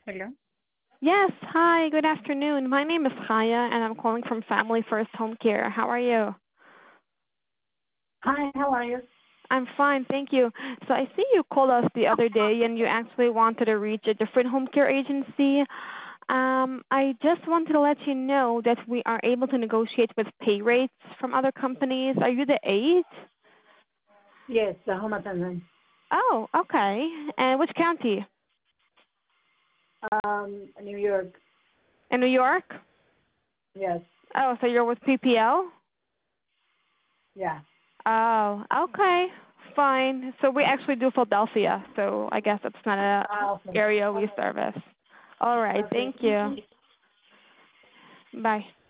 Hello. Yes. Hi, good afternoon. My name is Chaya, and I'm calling from Family First Home Care. How are you? Hi, how are you? I'm fine, thank you. So I see you called us the other day, and you actually wanted to reach a different home care agency. I just wanted to let you know that we are able to negotiate with pay rates from other companies. Are you the aide? Yes, home attendant. Oh, okay. And which county? New York. In New York? Yes. Oh, so you're with PPL? Yeah. Oh, okay. Fine. So we actually do Philadelphia, so I guess it's not a Okay. area we Okay. service. All right. Okay. Thank Thank you. you. Bye.